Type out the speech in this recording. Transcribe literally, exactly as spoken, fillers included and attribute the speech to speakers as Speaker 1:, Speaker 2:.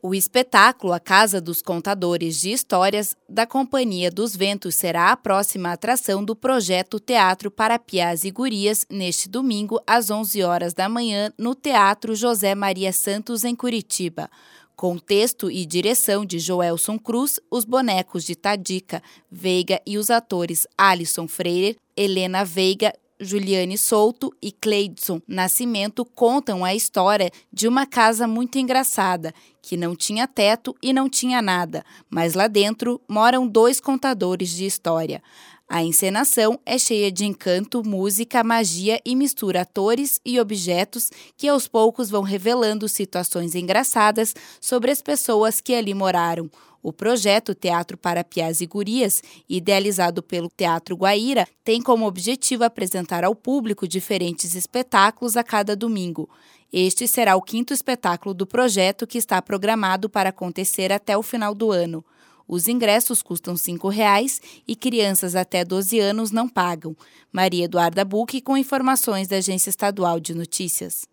Speaker 1: O espetáculo A Casa dos Contadores de Histórias, da Companhia dos Ventos, será a próxima atração do projeto Teatro para Piás e Gurias, neste domingo, às onze horas da manhã, no Teatro José Maria Santos, em Curitiba. Com texto e direção de Joelson Cruz, os bonecos de Tadica Veiga e os atores Alisson Freire, Helena Veiga, Juliane Souto e Cleidson Nascimento contam a história de uma casa muito engraçada, que não tinha teto e não tinha nada, mas lá dentro moram dois contadores de história. A encenação é cheia de encanto, música, magia e mistura atores e objetos que aos poucos vão revelando situações engraçadas sobre as pessoas que ali moraram. O projeto Teatro para Piás e Gurias, idealizado pelo Teatro Guaíra, tem como objetivo apresentar ao público diferentes espetáculos a cada domingo. Este será o quinto espetáculo do projeto, que está programado para acontecer até o final do ano. Os ingressos custam cinco reais e crianças até doze anos não pagam. Maria Eduarda Bucchi com informações da Agência Estadual de Notícias.